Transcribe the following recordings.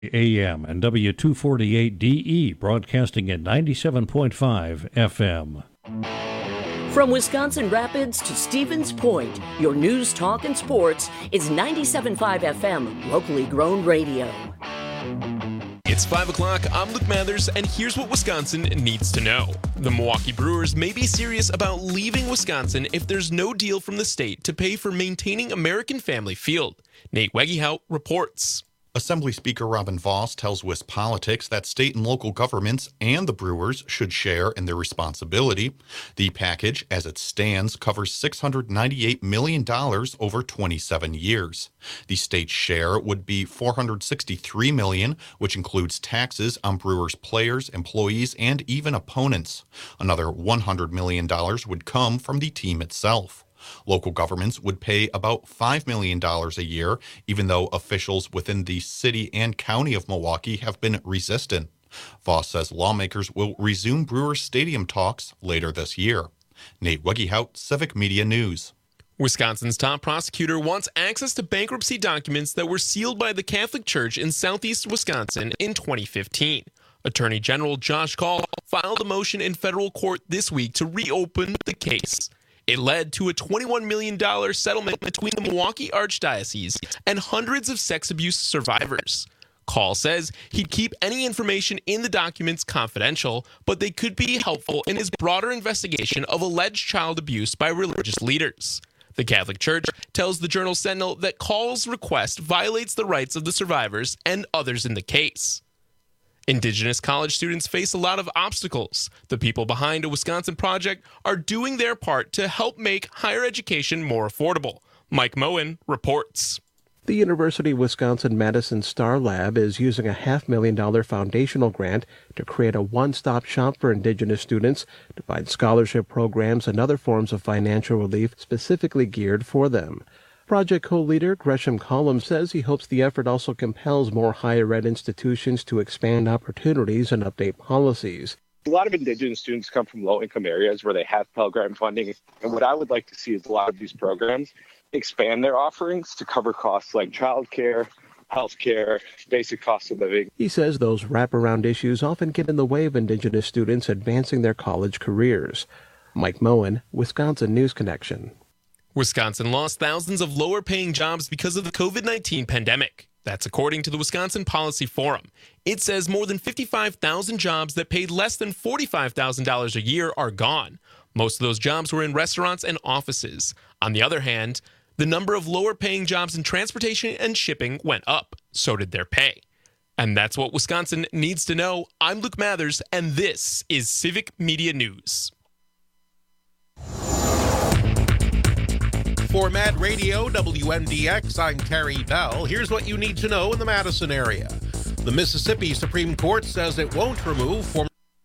AM and W248DE broadcasting at 97.5 FM. From Wisconsin Rapids to Stevens Point, your news, talk, and sports is 97.5 FM, locally grown radio. It's 5 o'clock. I'm Luke Mathers, and here's what Wisconsin needs to know. The Milwaukee Brewers may be serious about leaving Wisconsin if there's no deal from the state to pay for maintaining American Family Field. Nate Wegehout reports. Assembly Speaker Robin Vos tells WisPolitics that state and local governments and the Brewers should share in their responsibility. The package, as it stands, covers $698 million over 27 years. The state's share would be $463 million, which includes taxes on Brewers players, employees, and even opponents. Another $100 million would come from the team itself. Local governments would pay about $5 million a year, even though officials within the city and county of Milwaukee have been resistant. Vos says lawmakers will resume Brewers Stadium talks later this year. Nate Wegehout, Civic Media News. Wisconsin's top prosecutor wants access to bankruptcy documents that were sealed by the Catholic Church in southeast Wisconsin in 2015. Attorney General Josh Kaul filed a motion in federal court this week to reopen the case. It led to a $21 million settlement between the Milwaukee Archdiocese and hundreds of sex abuse survivors. Kaul says he'd keep any information in the documents confidential, but they could be helpful in his broader investigation of alleged child abuse by religious leaders. The Catholic Church tells the Journal Sentinel that Kaul's request violates the rights of the survivors and others in the case. Indigenous college students face a lot of obstacles. The people behind a Wisconsin project are doing their part to help make higher education more affordable. Mike Moen reports. The University of Wisconsin-Madison Star Lab is using a $500,000 foundational grant to create a one-stop shop for Indigenous students to find scholarship programs and other forms of financial relief specifically geared for them. Project co-leader Gresham Collum says he hopes the effort also compels more higher ed institutions to expand opportunities and update policies. A lot of Indigenous students come from low-income areas where they have Pell Grant funding, and what I would like to see is a lot of these programs expand their offerings to cover costs like childcare, healthcare, basic cost of living. He says those wraparound issues often get in the way of Indigenous students advancing their college careers. Mike Moen, Wisconsin News Connection. Wisconsin lost thousands of lower-paying jobs because of the COVID-19 pandemic. That's according to the Wisconsin Policy Forum. It says more than 55,000 jobs that paid less than $45,000 a year are gone. Most of those jobs were in restaurants and offices. On the other hand, the number of lower-paying jobs in transportation and shipping went up. So did their pay. And that's what Wisconsin needs to know. I'm Luke Mathers, and this is Civic Media News. For Mad Radio, WMDX, I'm Terry Bell. Here's what you need to know in the Madison area. The Mississippi Supreme Court says it won't remove former...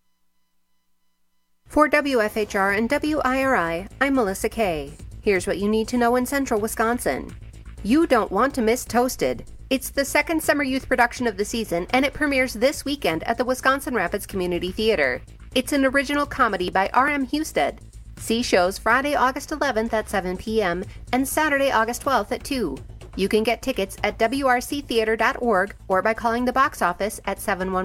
For WFHR and WIRI, I'm Melissa Kay. Here's what you need to know in central Wisconsin. You don't want to miss Toasted. It's the second summer youth production of the season, and it premieres this weekend at the Wisconsin Rapids Community Theater. It's an original comedy by R.M. Husted. See shows Friday, August 11th at 7 p.m. and Saturday, August 12th at 2. You can get tickets at wrctheater.org or by calling the box office at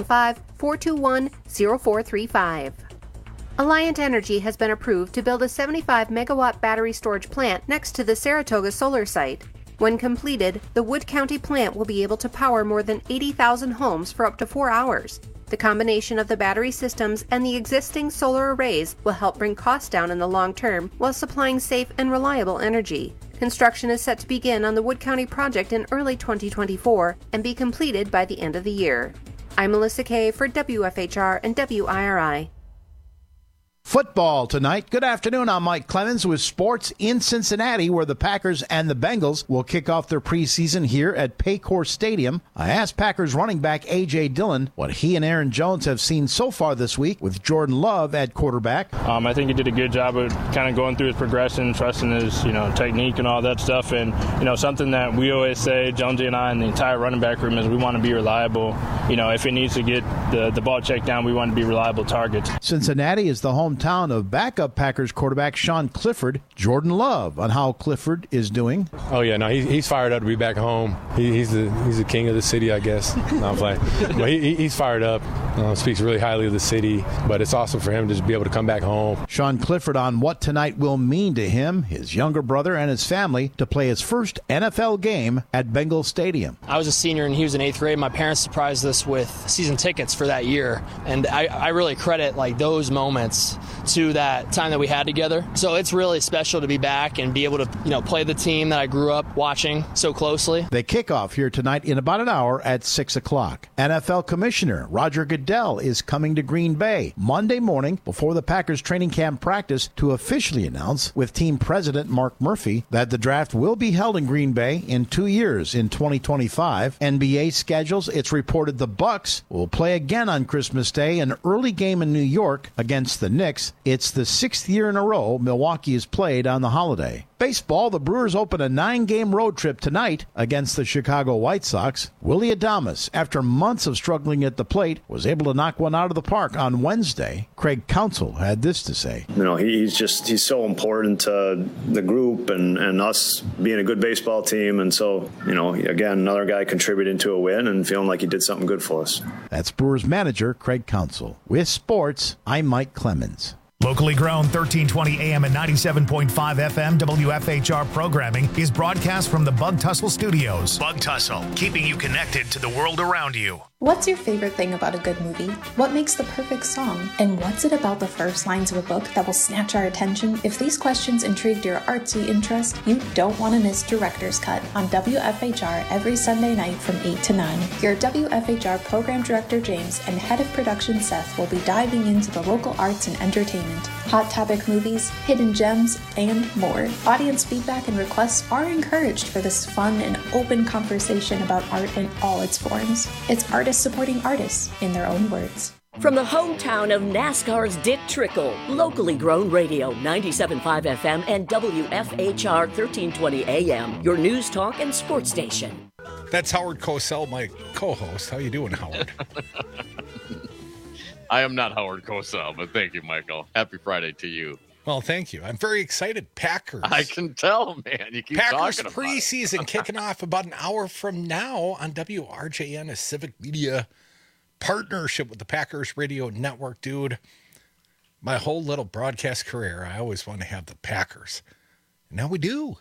715-421-0435. Alliant Energy has been approved to build a 75-megawatt battery storage plant next to the Saratoga solar site. When completed, the Wood County plant will be able to power more than 80,000 homes for up to 4 hours. The combination of the battery systems and the existing solar arrays will help bring costs down in the long term while supplying safe and reliable energy. Construction is set to begin on the Wood County project in early 2024 and be completed by the end of the year. I'm Melissa Kay for WFHR and WIRI. Football tonight. Good afternoon. I'm Mike Clemens with sports in Cincinnati, where the Packers and the Bengals will kick off their preseason here at Paycor Stadium. I asked Packers running back A.J. Dillon what he and Aaron Jones have seen so far this week with Jordan Love at quarterback. I think he did a good job of kind of going through his progression, trusting his technique and all that stuff. And something that we always say, Jonesy and I and the entire running back room, is we want to be reliable. If it needs to get the ball checked down, we want to be reliable targets. Cincinnati is the hometown hometown of backup Packers quarterback Sean Clifford, Jordan Love, on how Clifford is doing. Oh, yeah, no, he's fired up to be back home. He's the king of the city, I guess. No, I'm playing. But he's fired up, speaks really highly of the city, but it's awesome for him to just be able to come back home. Sean Clifford on what tonight will mean to him, his younger brother, and his family to play his first NFL game at Bengals Stadium. I was a senior and he was in 8th grade. My parents surprised us with season tickets for that year, and I really credit like those moments to that time that we had together. So it's really special to be back and be able to, play the team that I grew up watching so closely. They kick off here tonight in about an hour at 6 o'clock. NFL Commissioner Roger Goodell is coming to Green Bay Monday morning before the Packers training camp practice to officially announce with team president Mark Murphy that the draft will be held in Green Bay in 2 years in 2025. NBA schedules, it's reported the Bucks will play again on Christmas Day, an early game in New York against the Knicks. It's the 6th year in a row Milwaukee has played on the holiday. Baseball, the Brewers open a 9-game road trip tonight against the Chicago White Sox. Willy Adames, after months of struggling at the plate, was able to knock one out of the park on Wednesday. Craig Counsell had this to say. He's so important to the group and us being a good baseball team. And so, again, another guy contributing to a win and feeling like he did something good for us. That's Brewers manager Craig Counsell. With sports, I'm Mike Clemens. Locally grown 1320 AM and 97.5 FM WFHR programming is broadcast from the Bug Tussle Studios. Bug Tussle, keeping you connected to the world around you. What's your favorite thing about a good movie? What makes the perfect song? And what's it about the first lines of a book that will snatch our attention? If these questions intrigued your artsy interest, you don't want to miss Director's Cut on WFHR every Sunday night from 8 to 9. Your WFHR Program Director James and Head of Production Seth will be diving into the local arts and entertainment, hot topic movies, hidden gems, and more. Audience feedback and requests are encouraged for this fun and open conversation about art in all its forms. It's artists supporting artists in their own words. From the hometown of NASCAR's Dick Trickle, locally grown radio, 97.5 FM and WFHR 1320 AM, your news, talk, and sports station. That's Howard Cosell, my co-host. How you doing, Howard? I am not Howard Cosell, but thank you, Michael. Happy Friday to you. Well, thank you. I'm very excited. Packers. I can tell, man. You keep Packers talking about preseason kicking off about an hour from now on WRJN, a civic media partnership with the Packers Radio Network, dude. My whole little broadcast career, I always wanted to have the Packers. And now we do.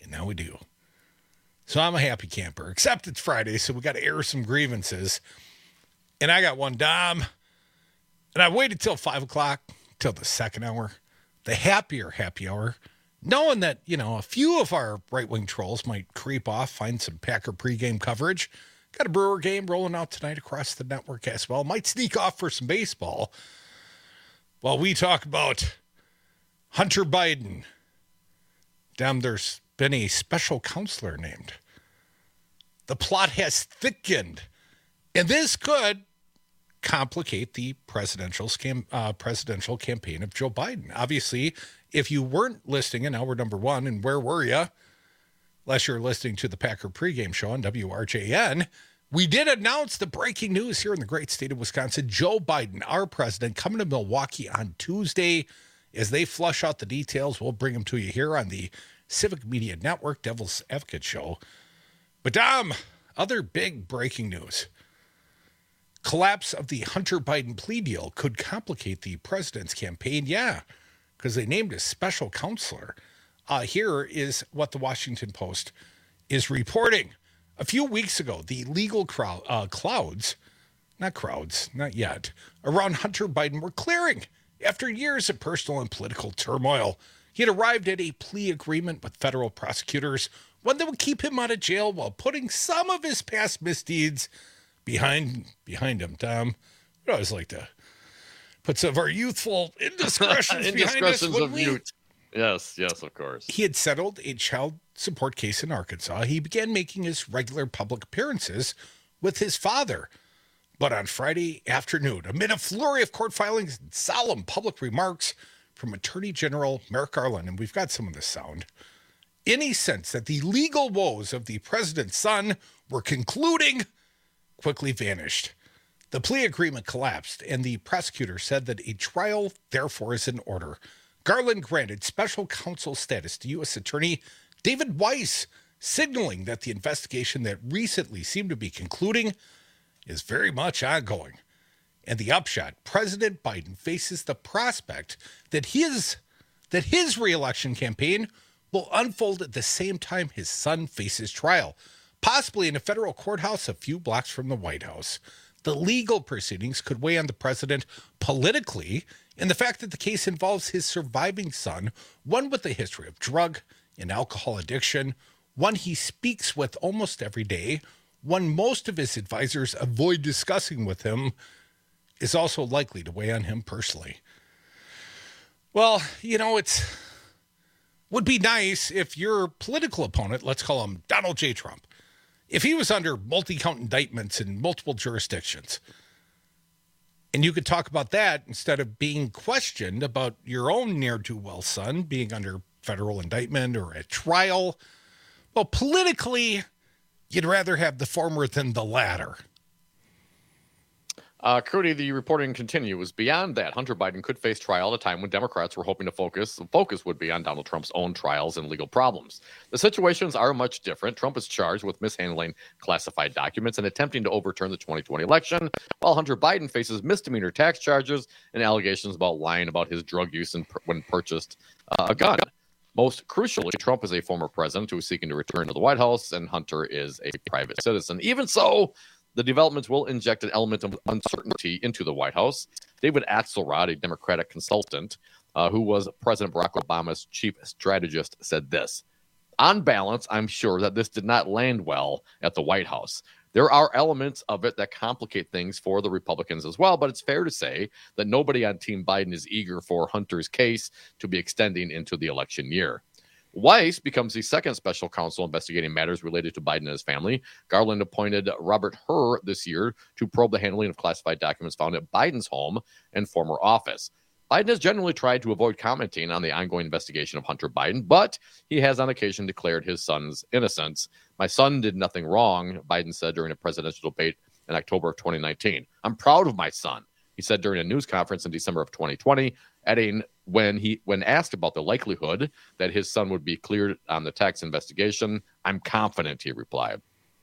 So I'm a happy camper, except it's Friday, so we got to air some grievances. And I got one, Dom. And I waited till 5 o'clock, till the second hour, the happy hour, knowing that, a few of our right-wing trolls might creep off, find some Packer pregame coverage. Got a Brewer game rolling out tonight across the network as well. Might sneak off for some baseball while we talk about Hunter Biden. Damn, there's been a special counselor named. The plot has thickened. And this could complicate the presidential campaign of Joe Biden. Obviously, if you weren't listening, and now we're number one, and where were you? Unless you're listening to the Packer pregame show on WRJN, we did announce the breaking news here in the great state of Wisconsin. Joe Biden, our president, coming to Milwaukee on Tuesday. As they flush out the details, we'll bring them to you here on the Civic Media Network Devil's Advocate Show. But Dom, other big breaking news. Collapse of the Hunter Biden plea deal could complicate the president's campaign. Yeah, because they named a special counselor. Here is what the Washington Post is reporting. A few weeks ago, the legal clouds, not yet, around Hunter Biden were clearing after years of personal and political turmoil. He had arrived at a plea agreement with federal prosecutors, one that would keep him out of jail while putting some of his past misdeeds behind him, Tom. We'd always like to put some of our youthful indiscretions behind us. Yes, of course. He had settled a child support case in Arkansas. He began making his regular public appearances with his father. But on Friday afternoon, amid a flurry of court filings and solemn public remarks from Attorney General Merrick Garland, and we've got some of this sound, any sense that the legal woes of the president's son were concluding quickly vanished. The plea agreement collapsed, and the prosecutor said that a trial, therefore, is in order. Garland granted special counsel status to U.S. Attorney David Weiss, signaling that the investigation that recently seemed to be concluding is very much ongoing. And the upshot, President Biden faces the prospect that his re-election campaign will unfold at the same time his son faces trial, possibly in a federal courthouse a few blocks from the White House. The legal proceedings could weigh on the president politically, and the fact that the case involves his surviving son, one with a history of drug and alcohol addiction, one he speaks with almost every day, one most of his advisors avoid discussing with him, is also likely to weigh on him personally. Well, would be nice if your political opponent, let's call him Donald J. Trump, if he was under multi-count indictments in multiple jurisdictions, and you could talk about that instead of being questioned about your own ne'er-do-well son being under federal indictment or at trial. Well, politically, you'd rather have the former than the latter. Cody, the reporting continues. Beyond that, Hunter Biden could face trial at a time when Democrats were hoping the focus would be on Donald Trump's own trials and legal problems. The situations are much different. Trump is charged with mishandling classified documents and attempting to overturn the 2020 election, while Hunter Biden faces misdemeanor tax charges and allegations about lying about his drug use when purchased a gun. Most crucially, Trump is a former president who is seeking to return to the White House, and Hunter is a private citizen. Even so, the developments will inject an element of uncertainty into the White House. David Axelrod, a Democratic consultant who was President Barack Obama's chief strategist, said this: "On balance, I'm sure that this did not land well at the White House. There are elements of it that complicate things for the Republicans as well, but it's fair to say that nobody on Team Biden is eager for Hunter's case to be extending into the election year." Weiss becomes the second special counsel investigating matters related to Biden and his family. Garland appointed Robert Hur this year to probe the handling of classified documents found at Biden's home and former office. Biden has generally tried to avoid commenting on the ongoing investigation of Hunter Biden, but he has on occasion declared his son's innocence. "My son did nothing wrong," Biden said during a presidential debate in October of 2019. "I'm proud of my son," he said during a news conference in December of 2020, adding when asked about the likelihood that his son would be cleared on the tax investigation, "I'm confident," he replied.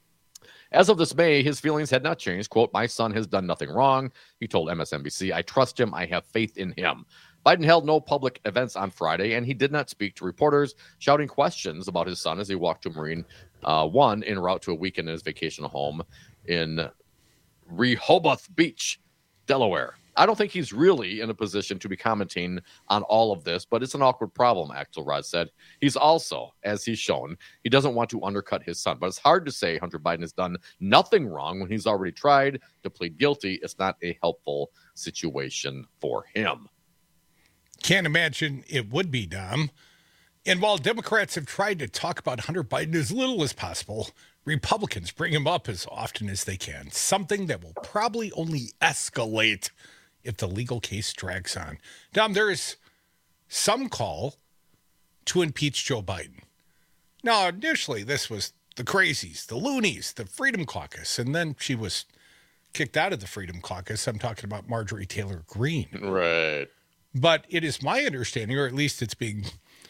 As of this May, his feelings had not changed. Quote, "My son has done nothing wrong," he told MSNBC. "I trust him. I have faith in him." Biden held no public events on Friday, and he did not speak to reporters, shouting questions about his son as he walked to Marine One en route to a weekend in his vacation home in Rehoboth Beach, Delaware. "I don't think he's really in a position to be commenting on all of this, but it's an awkward problem," Axelrod said. He's also, as he's shown, he doesn't want to undercut his son. But it's hard to say Hunter Biden has done nothing wrong when he's already tried to plead guilty. It's not a helpful situation for him. Can't imagine it would be, Dom. And while Democrats have tried to talk about Hunter Biden as little as possible, Republicans bring him up as often as they can, something that will probably only escalate if the legal case drags on. Dom, there is some call to impeach Joe Biden. Now, initially, this was the crazies, the loonies, the Freedom Caucus, and then she was kicked out of the Freedom Caucus. I'm talking about Marjorie Taylor Greene. Right. But it is my understanding, or at least it's being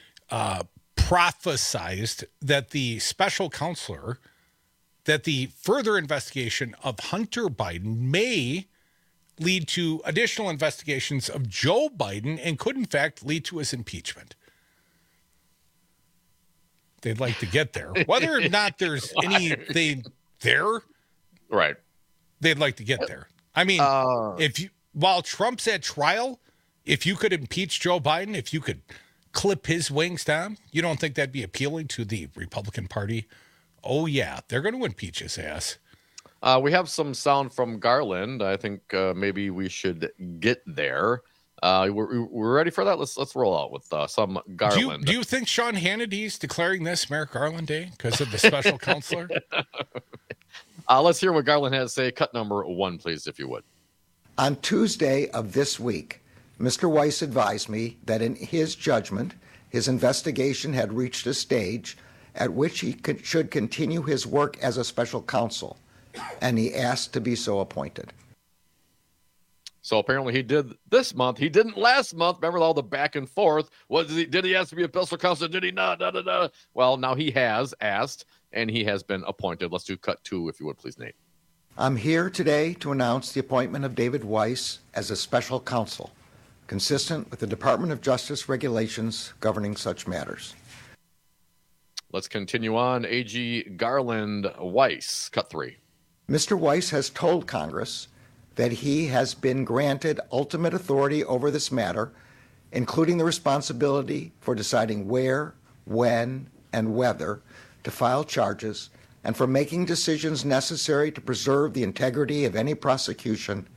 prophesized, that the special counselor, that the further investigation of Hunter Biden may lead to additional investigations of Joe Biden and could, in fact, lead to his impeachment. They'd like to get there. Whether or not there's anything there, right? They'd like to get there. I mean, while Trump's at trial, if you could impeach Joe Biden, if you could clip his wings down, you don't think that'd be appealing to the Republican Party? Oh, yeah, they're going to impeach his ass. We have some sound from Garland. I think maybe we should get there. We're ready for that. Let's roll out with some Garland. Do you think Sean Hannity's declaring this Merrick Garland Day because of the special counselor? Let's hear what Garland has to say. Cut number 1, please, if you would. On Tuesday of this week, Mr. Weiss advised me that in his judgment, his investigation had reached a stage at which he should continue his work as a special counsel, and he asked to be so appointed. So apparently he did this month. He didn't last month. Remember all the back and forth? Did he ask to be a special counsel? Did he not? Well, now he has asked, and he has been appointed. Let's do cut 2, if you would, please, Nate. I'm here today to announce the appointment of David Weiss as a special counsel, consistent with the Department of Justice regulations governing such matters. Let's continue on. AG Garland Weiss, cut 3. Mr. Weiss has told Congress that he has been granted ultimate authority over this matter, including the responsibility for deciding where, when, and whether to file charges, and for making decisions necessary to preserve the integrity of any prosecution.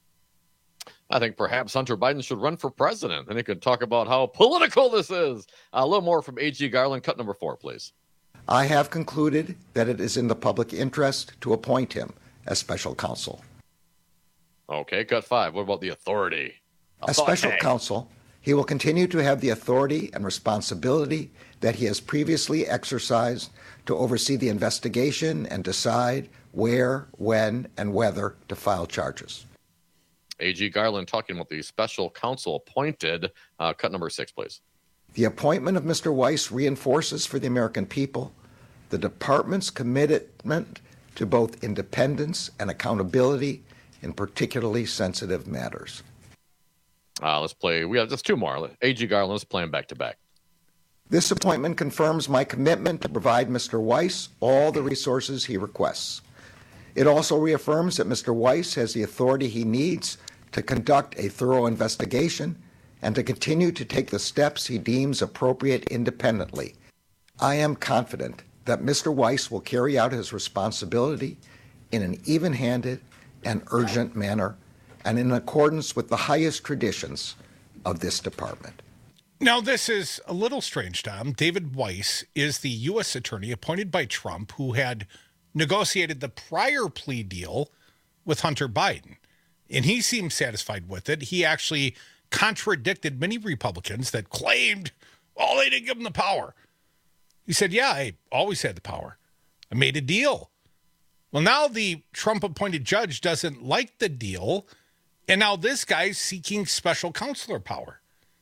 I think perhaps Hunter Biden should run for president, and he could talk about how political this is. A little more from AG Garland. Cut number 4, please. I have concluded that it is in the public interest to appoint him as special counsel. Okay, cut 5. What about the authority? As special counsel, he will continue to have the authority and responsibility that he has previously exercised to oversee the investigation and decide where, when, and whether to file charges. AG Garland talking about the special counsel appointed. Cut number 6, please. The appointment of Mr. Weiss reinforces for the American people the department's commitment to both independence and accountability in particularly sensitive matters. Let's play. We have just 2 more. AG Garland, let's play them back to back. This appointment confirms my commitment to provide Mr. Weiss all the resources he requests. It also reaffirms that Mr. Weiss has the authority he needs to conduct a thorough investigation and to continue to take the steps he deems appropriate independently. I am confident that Mr. Weiss will carry out his responsibility in an even-handed and urgent manner and in accordance with the highest traditions of this department. Now, this is a little strange, Tom. David Weiss is the U.S. attorney appointed by Trump who had negotiated the prior plea deal with Hunter Biden, and he seemed satisfied with it. He actually contradicted many Republicans that claimed, oh, they didn't give him the power. He said, yeah, I always had the power. I made a deal. Well, now the Trump-appointed judge doesn't like the deal, and now this guy's seeking special counselor power.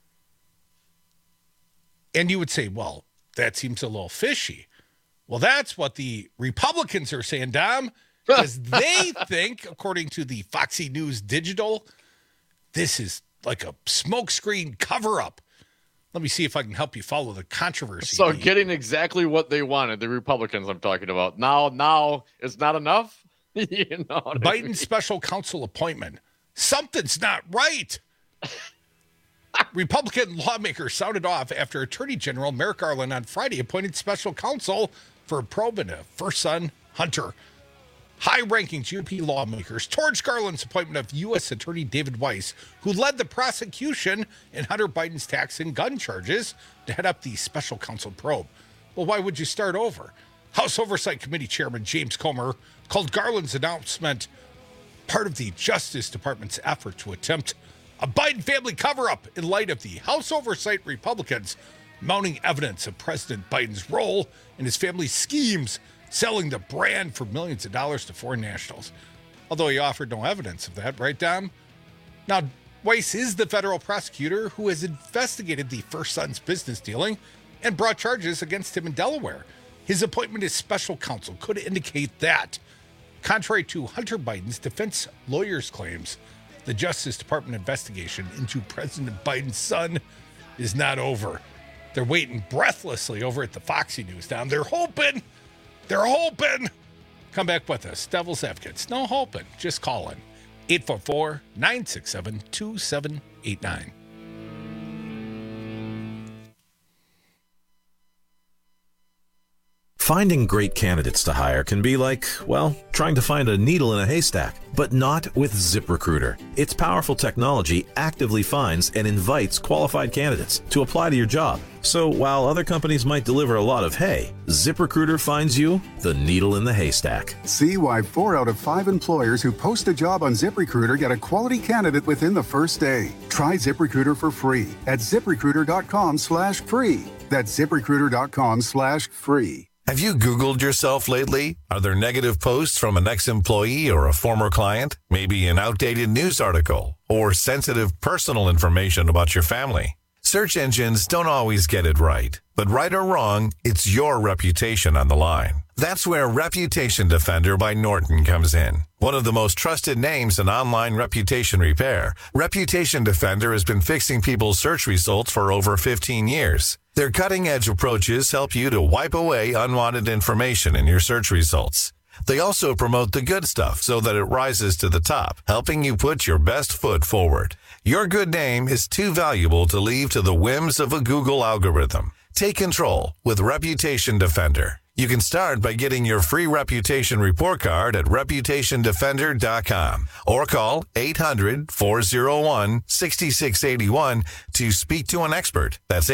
And you would say, well, that seems a little fishy. Well, that's what the Republicans are saying, Dom, because they think, according to the Foxy News Digital, this is like a smokescreen cover-up. Let me see if I can help you follow the controversy. So getting exactly what they wanted, the Republicans I'm talking about. Now it's not enough? You know what Biden's I mean? Special counsel appointment. Something's not right. Republican lawmakers sounded off after Attorney General Merrick Garland on Friday appointed special counsel for a probe into first son Hunter. High-ranking GOP lawmakers towards Garland's appointment of U.S. Attorney David Weiss, who led the prosecution in Hunter Biden's tax and gun charges, to head up the special counsel probe. Well, why would you start over? House Oversight Committee Chairman James Comer called Garland's announcement part of the Justice Department's effort to attempt a Biden family cover-up in light of the House Oversight Republicans mounting evidence of President Biden's role in his family's schemes, selling the brand for millions of dollars to foreign nationals. Although he offered no evidence of that, right, Dom? Now, Weiss is the federal prosecutor who has investigated the first son's business dealing and brought charges against him in Delaware. His appointment as special counsel could indicate that, contrary to Hunter Biden's defense lawyers' claims, the Justice Department investigation into President Biden's son is not over. They're waiting breathlessly over at the Foxy News, Dom. They're hoping. Come back with us, Devil's Advocates. No hoping, just call in. 844-967-2789. Finding great candidates to hire can be like, well, trying to find a needle in a haystack, but not with ZipRecruiter. Its powerful technology actively finds and invites qualified candidates to apply to your job. So while other companies might deliver a lot of hay, ZipRecruiter finds you the needle in the haystack. See why 4 out of 5 employers who post a job on ZipRecruiter get a quality candidate within the first day. Try ZipRecruiter for free at ZipRecruiter.com/free. That's ZipRecruiter.com/free. Have you Googled yourself lately? Are there negative posts from an ex-employee or a former client? Maybe an outdated news article or sensitive personal information about your family? Search engines don't always get it right, but right or wrong, it's your reputation on the line. That's where Reputation Defender by Norton comes in. One of the most trusted names in online reputation repair, Reputation Defender has been fixing people's search results for over 15 years. Their cutting-edge approaches help you to wipe away unwanted information in your search results. They also promote the good stuff so that it rises to the top, helping you put your best foot forward. Your good name is too valuable to leave to the whims of a Google algorithm. Take control with Reputation Defender. You can start by getting your free reputation report card at reputationdefender.com or call 800-401-6681 to speak to an expert. That's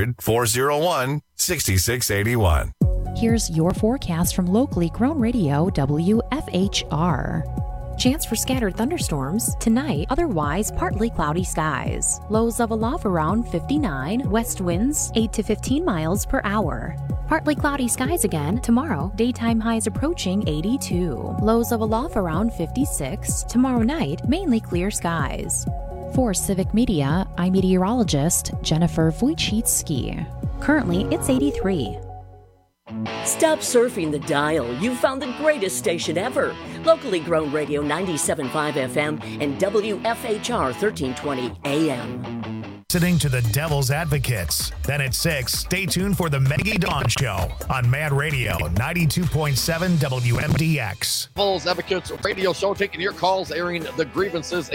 800-401-6681. Here's your forecast from locally grown radio WFHR. Chance for scattered thunderstorms tonight, otherwise partly cloudy skies. Lows of a low around 59, west winds 8 to 15 miles per hour. Partly cloudy skies again tomorrow, daytime highs approaching 82. Lows of a low around 56. Tomorrow night, mainly clear skies. For Civic Media, I'm meteorologist Jennifer Wojcicki. Currently, it's 83. Stop surfing the dial. You've found the greatest station ever. Locally grown radio 97.5 FM and WFHR 1320 AM. Listening to the Devil's Advocates. Then at 6, stay tuned for the Maggie Dawn Show on Mad Radio 92.7 WMDX. Devil's Advocates radio show, taking your calls, airing the grievances,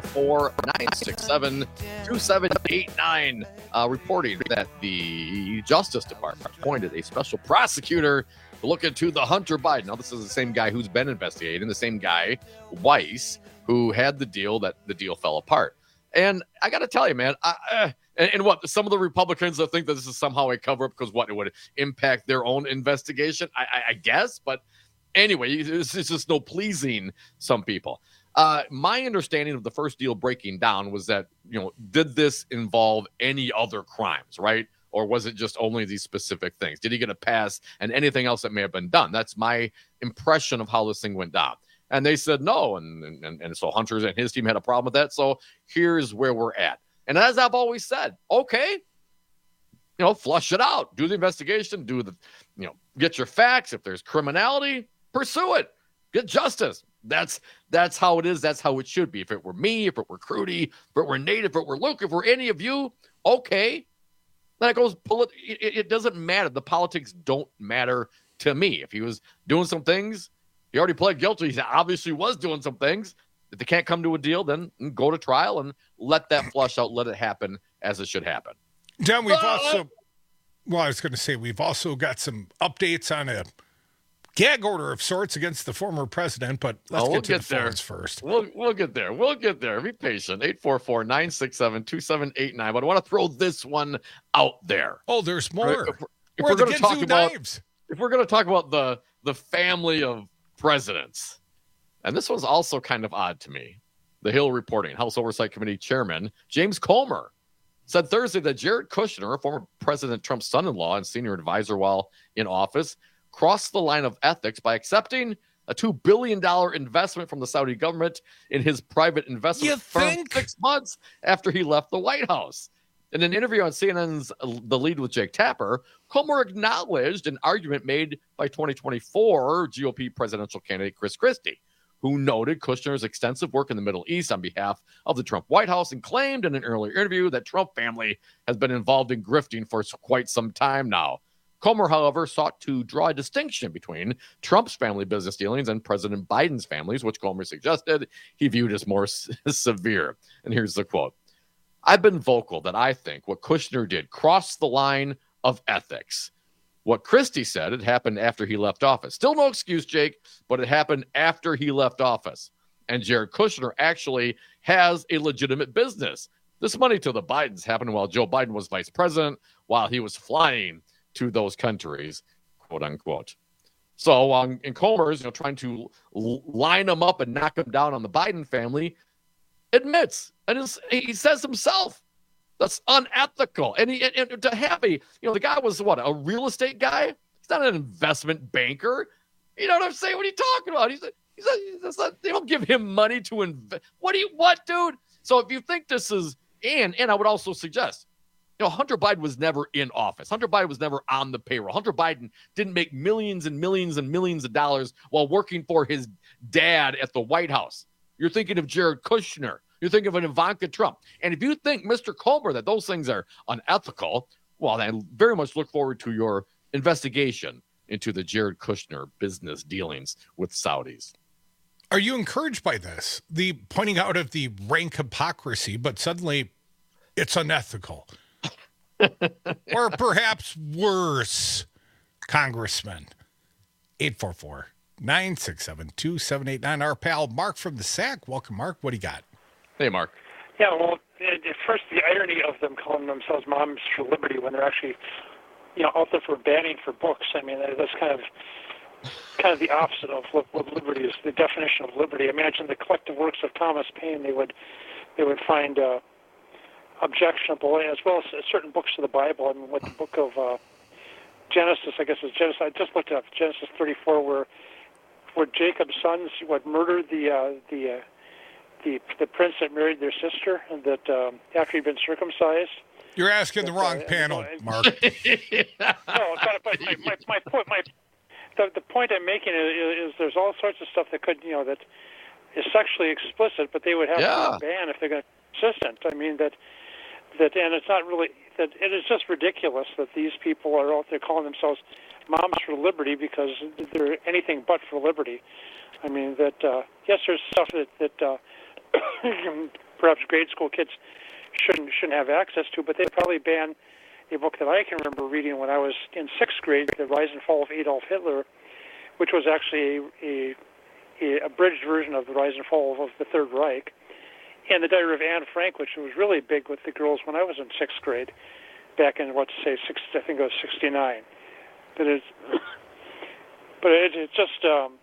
844-967-2789. Reporting that the Justice Department appointed a special prosecutor to look into the Hunter Biden. Now, this is the same guy who's been investigating, the same guy, Weiss, who had the deal that the deal fell apart. And I got to tell you, man, and what some of the Republicans that think that this is somehow a cover up because it would impact their own investigation, I guess. But anyway, it's just no pleasing some people. My understanding of the first deal breaking down was that, did this involve any other crimes, right? Or was it just only these specific things? Did he get a pass and anything else that may have been done? That's my impression of how this thing went down. And they said no, and so Hunter and his team had a problem with that. So here's where we're at. And as I've always said, okay, flush it out, do the investigation, get your facts. If there's criminality, pursue it, get justice. That's how it is. That's how it should be. If it were me, if it were Crudy, if it were Nate, if it were Luke, if it were any of you, okay. Then it goes, pull it. It doesn't matter. The politics don't matter to me. If he was doing some things, he already pled guilty. He obviously was doing some things. If they can't come to a deal, then go to trial and let that flush out. Let it happen as it should happen. John, we've also got some updates on a gag order of sorts against the former president, but let's get to the phones first. We'll get there. We'll get there. Be patient. 844-967-2789. But I want to throw this one out there. Oh, there's more. If we're going to talk about the family of presidents, and this one's also kind of odd to me. The Hill reporting, House Oversight Committee Chairman James Comer said Thursday that Jared Kushner, former President Trump's son-in-law and senior advisor while in office, crossed the line of ethics by accepting a $2 billion investment from the Saudi government in his private investment firm 6 months after he left the White House. In an interview on CNN's The Lead with Jake Tapper, Comer acknowledged an argument made by 2024 GOP presidential candidate Chris Christie, who noted Kushner's extensive work in the Middle East on behalf of the Trump White House and claimed in an earlier interview that Trump family has been involved in grifting for quite some time now. Comer, however, sought to draw a distinction between Trump's family business dealings and President Biden's families, which Comer suggested he viewed as more severe. And here's the quote. I've been vocal that I think what Kushner did crossed the line of ethics. What Christie said, it happened after he left office. Still no excuse, Jake, but it happened after he left office. And Jared Kushner actually has a legitimate business. This money to the Bidens happened while Joe Biden was vice president, while he was flying to those countries, quote unquote. So in Comer's, trying to line them up and knock them down on the Biden family, admits, and he says himself, that's unethical. And to have the guy was a real estate guy. He's not an investment banker. You know what I'm saying? What are you talking about? He's not, they don't give him money to invest. What, dude? So if you think this is, and I would also suggest, Hunter Biden was never in office. Hunter Biden was never on the payroll. Hunter Biden didn't make millions and millions and millions of dollars while working for his dad at the White House. You're thinking of Jared Kushner. You're thinking of an Ivanka Trump. And if you think, Mr. Comer, that those things are unethical, well, I very much look forward to your investigation into the Jared Kushner business dealings with Saudis. Are you encouraged by this? The pointing out of the rank hypocrisy, but suddenly it's unethical. Or perhaps worse, Congressman. 844-967-2789. Our pal Mark from the SAC. Welcome, Mark. What do you got? Hey, Mark. Yeah, well, at first, the irony of them calling themselves Moms for Liberty when they're actually, out there for banning for books. I mean, that's kind of the opposite of what liberty is, the definition of liberty. Imagine the collective works of Thomas Paine they would find objectionable, as well as certain books of the Bible. I mean, what the book of Genesis, I guess is Genesis. I just looked it up, Genesis 34, where Jacob's sons murdered the prince that married their sister, and that after he'd been circumcised. You're asking the wrong panel, Mark. No, but my point, the point I'm making is there's all sorts of stuff that could, that is sexually explicit, but they would have to ban if they're going to be consistent. I mean and it's not really that it is just ridiculous that these people are out there calling themselves Moms for Liberty because they're anything but for liberty. I mean yes, there's stuff that perhaps grade school kids shouldn't have access to, but they probably ban a book that I can remember reading when I was in 6th grade, The Rise and Fall of Adolf Hitler, which was actually a abridged version of The Rise and Fall of the Third Reich, and The Diary of Anne Frank, which was really big with the girls when I was in 6th grade, back in, I think it was 69. But it's just,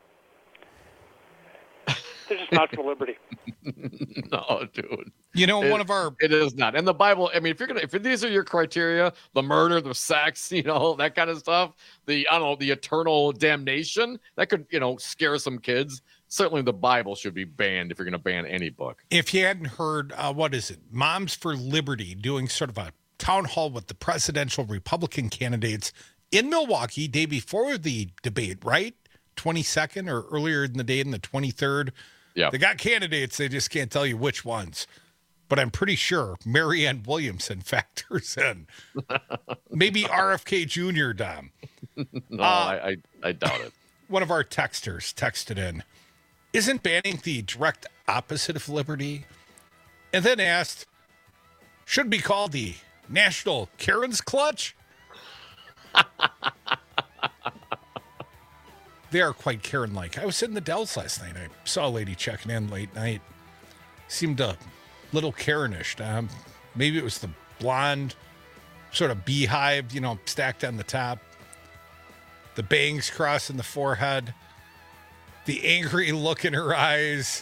they're just not for liberty. No, dude. It is not. And the Bible, I mean, if these are your criteria, the murder, the sex, that kind of stuff, the eternal damnation, that could, scare some kids. Certainly the Bible should be banned if you're going to ban any book. If you hadn't heard, Moms for Liberty doing sort of a town hall with the presidential Republican candidates in Milwaukee day before the debate, right? 22nd or earlier in the day in the 23rd. Yeah. They got candidates. They just can't tell you which ones. But I'm pretty sure Marianne Williamson factors in. Maybe RFK Jr., Dom. No, I doubt it. One of our texters texted in, isn't banning the direct opposite of liberty? And then asked, should be called the National Karen's Clutch? They are quite Karen-like. I was in the Dells last night. I saw a lady checking in late night. Seemed a little Karen-ish. Maybe it was the blonde, sort of beehive, stacked on the top. The bangs crossing the forehead. The angry look in her eyes.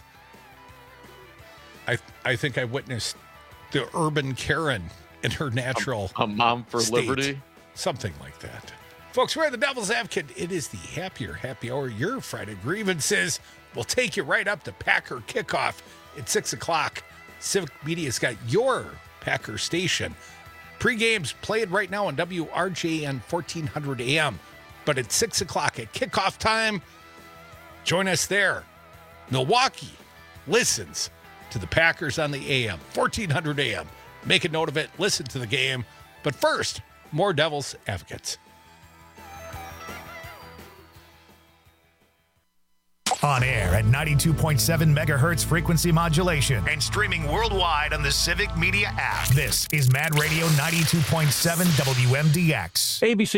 I think I witnessed the urban Karen in her natural a mom for state. Liberty. Something like that. Folks, we're the Devil's Advocate. It is the Happier Happy Hour. Your Friday grievances will take you right up to Packer kickoff at 6 o'clock. Civic Media's got your Packer station. Pre-game's played right now on WRJN 1400 AM. But at 6 o'clock at kickoff time, join us there. Milwaukee listens to the Packers on the AM, 1400 AM. Make a note of it. Listen to the game. But first, more Devil's Advocates. On air at 92.7 megahertz frequency modulation and streaming worldwide on the Civic Media app. This is Mad Radio 92.7 WMDX. ABC.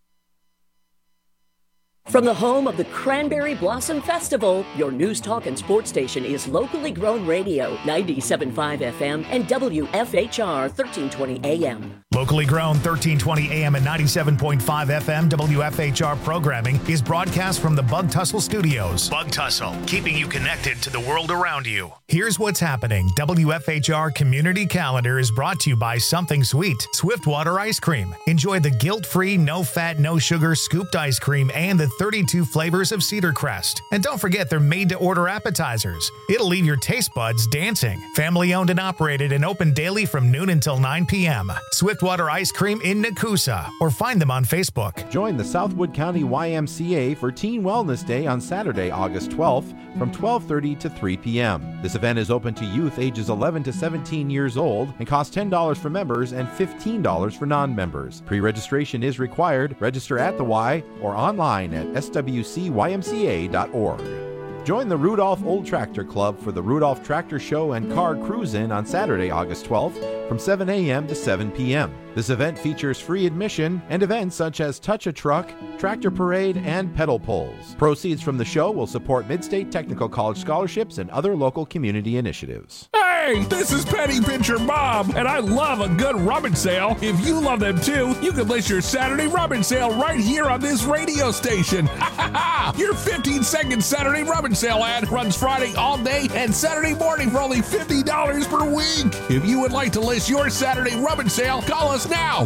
From the home of the Cranberry Blossom Festival, your news, talk, and sports station is locally grown radio, 97.5 FM and WFHR 1320 AM. Locally grown 1320 AM and 97.5 FM WFHR programming is broadcast from the Bug Tussle Studios. Bug Tussle, keeping you connected to the world around you. Here's what's happening. WFHR Community Calendar is brought to you by Something Sweet, Swiftwater Ice Cream. Enjoy the guilt-free, no-fat, no-sugar scooped ice cream and the 32 flavors of Cedar Crest. And don't forget they're made-to-order appetizers. It'll leave your taste buds dancing. Family-owned and operated and open daily from noon until 9 p.m. Swiftwater Ice Cream in Nakusa, or find them on Facebook. Join the Southwood County YMCA for Teen Wellness Day on Saturday, August 12th from 12:30 to 3 p.m. This event is open to youth ages 11 to 17 years old and costs $10 for members and $15 for non-members. Pre-registration is required. Register at the Y or online at swcymca.org. Join the Rudolph Old Tractor Club for the Rudolph Tractor Show and Car Cruise-In on Saturday, August 12th from 7 a.m. to 7 p.m. This event features free admission and events such as Touch a Truck, Tractor Parade, and Pedal Pulls. Proceeds from the show will support Mid-State Technical College scholarships and other local community initiatives. Hey, this is Penny Pincher Bob, and I love a good rummage sale. If you love them too, you can list your Saturday rummage sale right here on this radio station. Your 15-second Saturday rummage sale ad runs Friday all day and Saturday morning for only $50 per week. If you would like to list your Saturday rummage sale, call us now,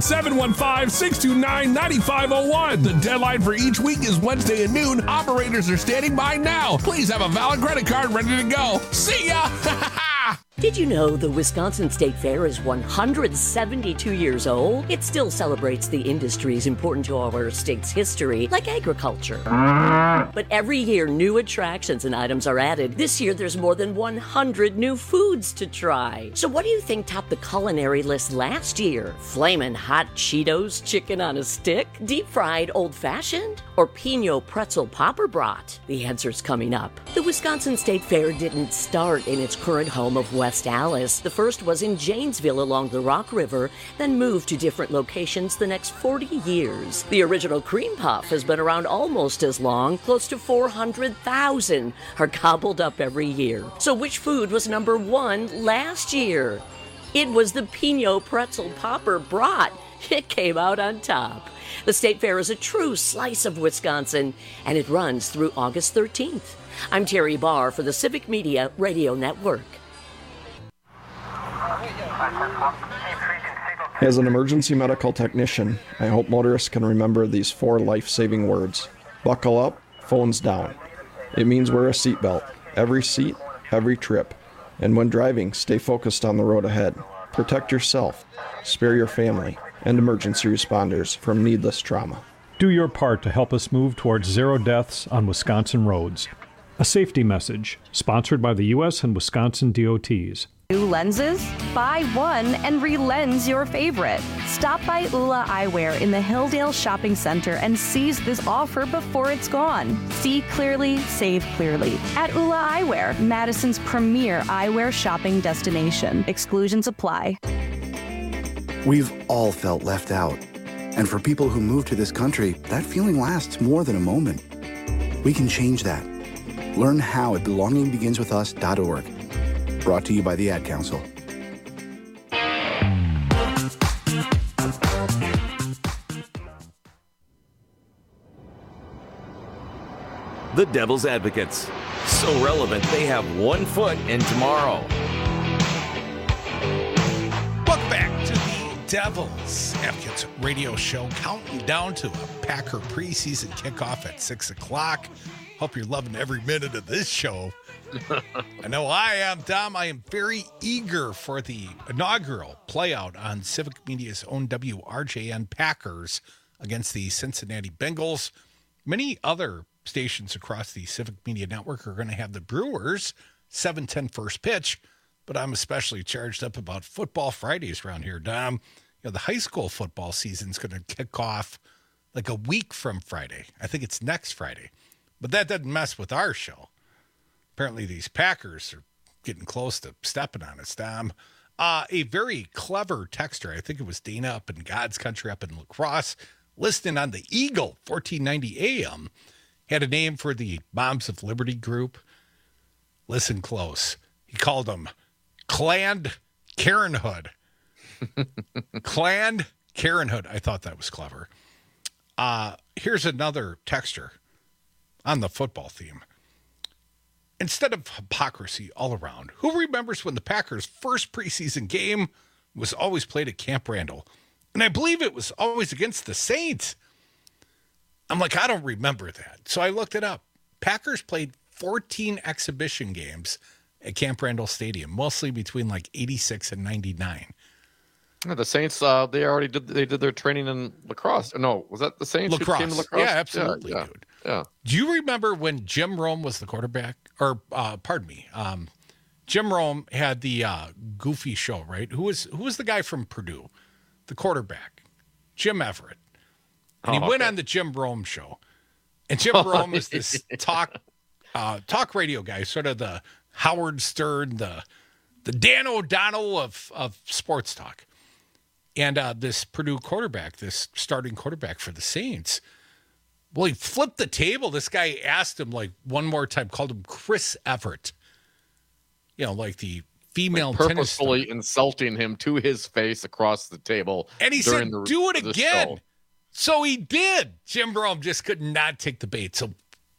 715-629-9501. The deadline for each week is Wednesday at noon. Operators are standing by now. Please have a valid credit card ready to go. See ya! Did you know the Wisconsin State Fair is 172 years old? It still celebrates the industries important to our state's history, like agriculture. But every year, new attractions and items are added. This year, there's more than 100 new foods to try. So what do you think topped the culinary list last year? Flamin' hot Cheetos chicken on a stick? Deep-fried old-fashioned? Or Pinot pretzel popper brat? The answer's coming up. The Wisconsin State Fair didn't start in its current home of West Allis. The first was in Janesville along the Rock River, then moved to different locations the next 40 years. The original cream puff has been around almost as long. Close to 400,000 are gobbled up every year. So which food was number one last year? It was the Pinot pretzel popper brat. It came out on top. The State Fair is a true slice of Wisconsin, and it runs through August 13th. I'm Terry Barr for the Civic Media Radio Network. As an emergency medical technician, I hope motorists can remember these 4 life-saving words. Buckle up, phones down. It means wear a seatbelt, every seat, every trip. And when driving, stay focused on the road ahead. Protect yourself, spare your family, and emergency responders from needless trauma. Do your part to help us move towards 0 deaths on Wisconsin roads. A safety message, sponsored by the U.S. and Wisconsin DOTs. New lenses? Buy one and re-lens your favorite. Stop by Ula Eyewear in the Hilldale Shopping Center and seize this offer before it's gone. See clearly, save clearly. At Ula Eyewear, Madison's premier eyewear shopping destination. Exclusions apply. We've all felt left out. And for people who move to this country, that feeling lasts more than a moment. We can change that. Learn how at belongingbeginswithus.org. Brought to you by the Ad Council. The Devil's Advocates. So relevant, they have one foot in tomorrow. Welcome back to the Devil's Advocates radio show, counting down to a Packer preseason kickoff at 6 o'clock. Hope you're loving every minute of this show. I know I am, Tom. I am very eager for the inaugural playout on Civic Media's own WRJN Packers against the Cincinnati Bengals. Many other stations across the Civic Media Network are going to have the Brewers 7:10 first pitch, but I'm especially charged up about Football Fridays around here, Dom. You know, the high school football season is going to kick off like a week from Friday. I think it's next Friday, but that doesn't mess with our show. Apparently these Packers are getting close to stepping on us, Dom. A very clever texter, I think it was Dana up in God's Country up in La Crosse, listening on the Eagle 1490 AM, had a name for the Moms of Liberty group. Listen close. He called them Planned Parenthood. Planned Karen Hood, I thought that was clever. Here's another texture on the football theme. Instead of hypocrisy all around, who remembers when the Packers' first preseason game was always played at Camp Randall? And I believe it was always against the Saints. I'm like, I don't remember that. So I looked it up. Packers played 14 exhibition games at Camp Randall Stadium, mostly between like 86 and 99. The Saints, they did their training in lacrosse. No, was that the Saints? Lacrosse. Who came to lacrosse? Yeah, absolutely, dude. Yeah. Do you remember when Jim Rome was the quarterback? Or, pardon me, Jim Rome had the Goofy show, right? Who was the guy from Purdue? The quarterback, Jim Everett. And he went on the Jim Rome show. And Jim Rome is this talk radio guy, sort of the Howard Stern, the Dan O'Donnell of sports talk. And this Purdue quarterback, this starting quarterback for the Saints, well, he flipped the table. This guy asked him like one more time, called him Chris Everett. You know, like the female tennis star. Purposefully insulting him to his face across the table. And he said, do it again. Show. So he did. Jim Rome just could not take the bait. So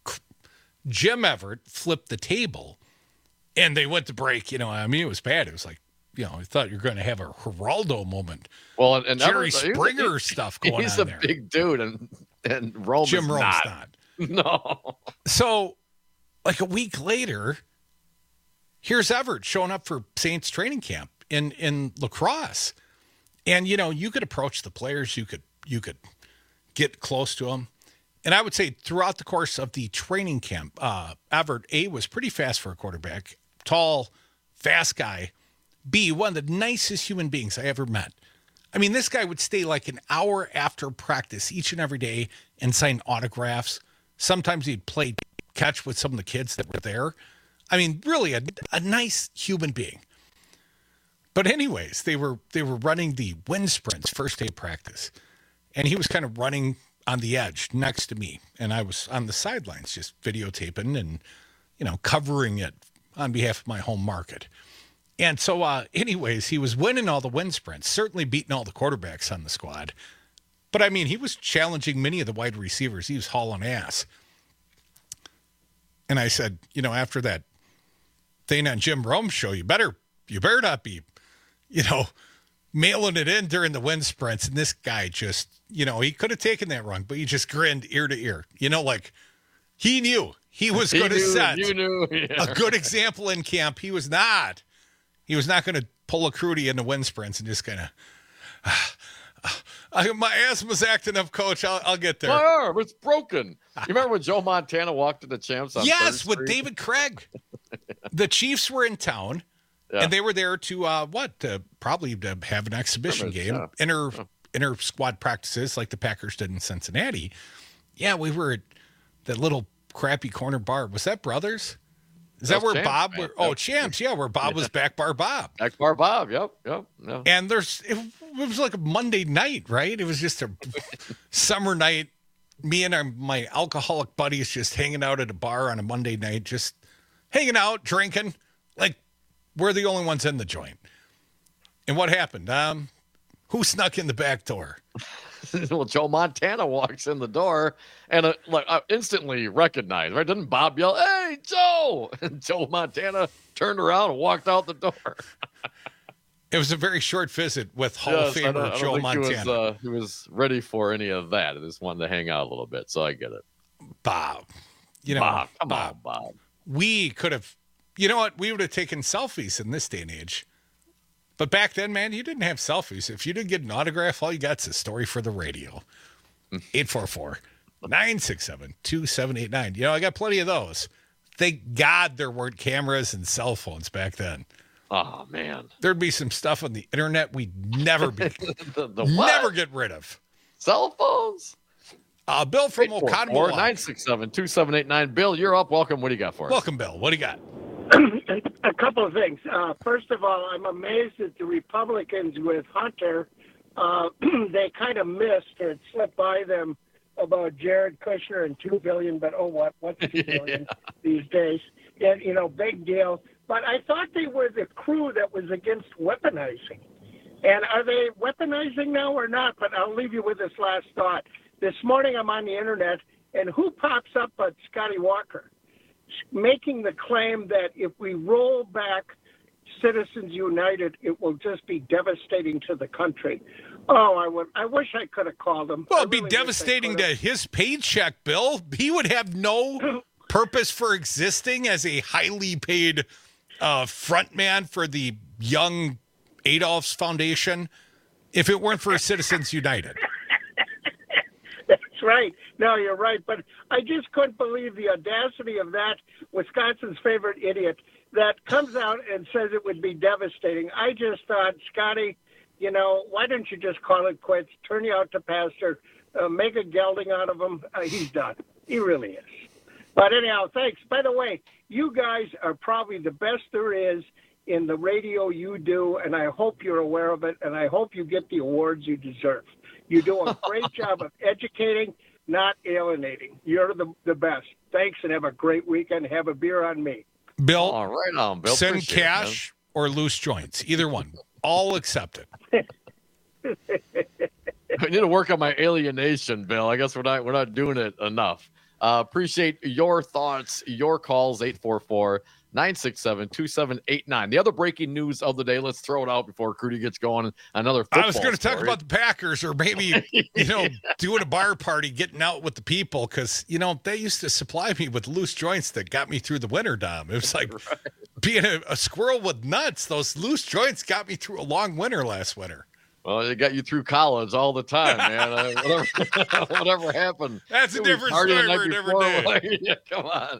Jim Everett flipped the table and they went to break. You know, I mean, it was bad. It was like, you know, I thought you were going to have a Geraldo moment. Well, and Jerry Springer stuff going on there. He's a big dude, and Rome Jim is Rome's not. No. So, like a week later, here's Everett showing up for Saints training camp in lacrosse. And, you know, you could approach the players. You could get close to them. And I would say throughout the course of the training camp, Everett, A, was pretty fast for a quarterback. Tall, fast guy. B, one of the nicest human beings I ever met. I mean, this guy would stay like an hour after practice each and every day and sign autographs. Sometimes he'd play catch with some of the kids that were there. I mean, really a nice human being. But anyways, they were running the wind sprints first day of practice. And he was kind of running on the edge next to me. And I was on the sidelines just videotaping and, you know, covering it on behalf of my home market. And so, anyways, he was winning all the wind sprints, certainly beating all the quarterbacks on the squad. But, I mean, he was challenging many of the wide receivers. He was hauling ass. And I said, you know, after that thing on Jim Rome's show, you better not be, you know, mailing it in during the wind sprints. And this guy just, you know, he could have taken that wrong, but he just grinned ear to ear. You know, like he knew he was going to set a good example in camp. He was not going to pull a Crudy in the wind sprints and just kind of, my asthma's acting up, Coach. I'll get there. My arm, it's broken. You remember when Joe Montana walked to the champs on Yes, Third with Street? David Craig. The Chiefs were in town, and they were there to probably to have an exhibition game, inter squad practices like the Packers did in Cincinnati. Yeah, we were at that little crappy corner bar. Was that Brothers? Is that where Bob? Champs. Yeah, where Bob was Back Bar Bob. Back Bar Bob. Yep. And it was like a Monday night, right? It was just a summer night. Me and my alcoholic buddies just hanging out at a bar on a Monday night, just hanging out, drinking. Like we're the only ones in the joint. And what happened? Who snuck in the back door? Well, Joe Montana walks in the door and instantly recognized, right? Didn't Bob yell, "Hey, Joe!" And Joe Montana turned around and walked out the door. It was a very short visit with Hall of Famer Joe Montana. He was ready for any of that. He just wanted to hang out a little bit, so I get it. Bob. Come on, Bob. We could have, you know what? We would have taken selfies in this day and age. But back then, man, you didn't have selfies. If you didn't get an autograph, all you got is a story for the radio. 844-967-2789. You know, I got plenty of those. Thank God there weren't cameras and cell phones back then. Oh, man. There'd be some stuff on the internet we'd never be never get rid of. Cell phones? Bill from Oconomowoc. 967-2789. Bill, you're up. Welcome. What do you got for us? Welcome, Bill. What do you got? A couple of things. First of all, I'm amazed that the Republicans with Hunter, they kind of missed or it slipped by them about Jared Kushner and $2 billion, but what's $2 billion these days? And, big deal. But I thought they were the crew that was against weaponizing. And are they weaponizing now or not? But I'll leave you with this last thought. This morning I'm on the internet, and who pops up but Scotty Walker, making the claim that if we roll back Citizens United, it will just be devastating to the country. Oh, I wish I could have called him. Well, it'd be devastating to his paycheck, Bill. He would have no purpose for existing as a highly paid frontman for the Young Adolph's Foundation if it weren't for Citizens United. That's right. No, you're right. But I just couldn't believe the audacity of that Wisconsin's favorite idiot that comes out and says it would be devastating. I just thought, Scotty, why don't you just call it quits, turn you out to pastor, make a gelding out of him? He's done. He really is. But anyhow, thanks. By the way, you guys are probably the best there is in the radio you do, and I hope you're aware of it, and I hope you get the awards you deserve. You do a great job of educating, not alienating. You're the best. Thanks, and have a great weekend. Have a beer on me. Bill, all right on, Bill. Send Appreciate cash or loose joints. Either one. All accepted. I need to work on my alienation, Bill. I guess we're not doing it enough. Appreciate your thoughts, your calls, 844-967-2789. The other breaking news of the day, let's throw it out before Crudy gets going. Another football I was going to talk story. about the Packers, or maybe, doing a bar party, getting out with the people, because, they used to supply me with loose joints that got me through the winter, Dom. It was like being a squirrel with nuts. Those loose joints got me through a long winter last winter. Well, it got you through college all the time, man. Whatever happened. That's a different story for a different day. Yeah, come on.